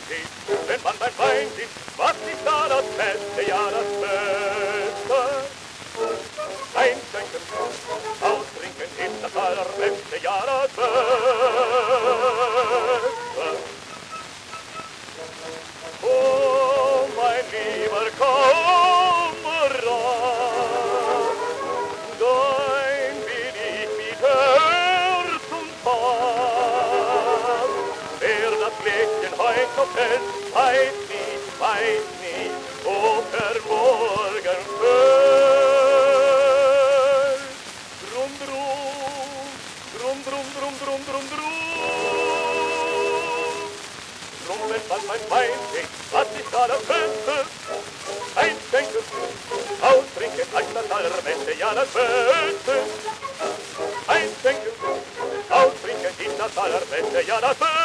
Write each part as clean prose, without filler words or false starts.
steht, wenn man beim Wein sieht, was ist da das Beste, ja das Beste. Einschenken, austrinken ist das Allerbeste, ja das Beste. Oh, mein lieber Kamerad, dein bin ich mit Herz und Fass. Wer das Gläschen heut noch hält, weiß nicht, ob morgen fällt. Drum, drum, drum, drum, drum, drum, drum, drum. Drum, wenn man mein Wein trinkt, was ist da das Beste? Einschenken, austrinken, heißt das Allerbeste, ja das Beste. Einschenken, austrinken, ist das Allerbeste, ja das Beste.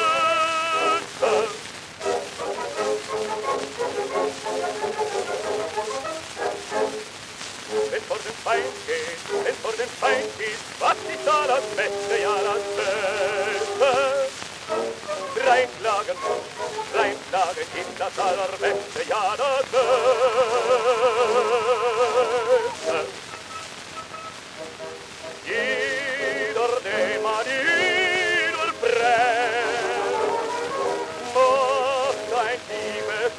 Wenn vor dem Feind geht, was ist da das Beste, ja das Beste. Reinschlagen, ist das Allerbeste, ja das Beste. Jeder, dem an jeder brennt, macht ein tiefes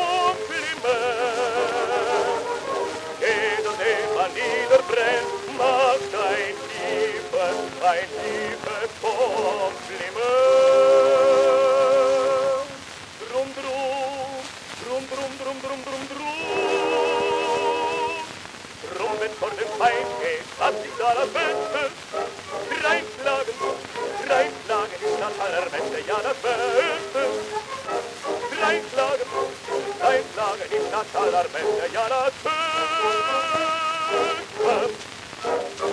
Kompliment. Jeder, dem an jeder brennt, macht ein tiefes Kompliment. Drum, drum, drum, drum, drum, drum, drum, drum. Drum, wenn vor dem Feind geht, was ist da das Beste? Reinschlagen, ist das Allerbeste, ja das Beste. Reinschlagen, ist das Allerbeste, ja das Beste.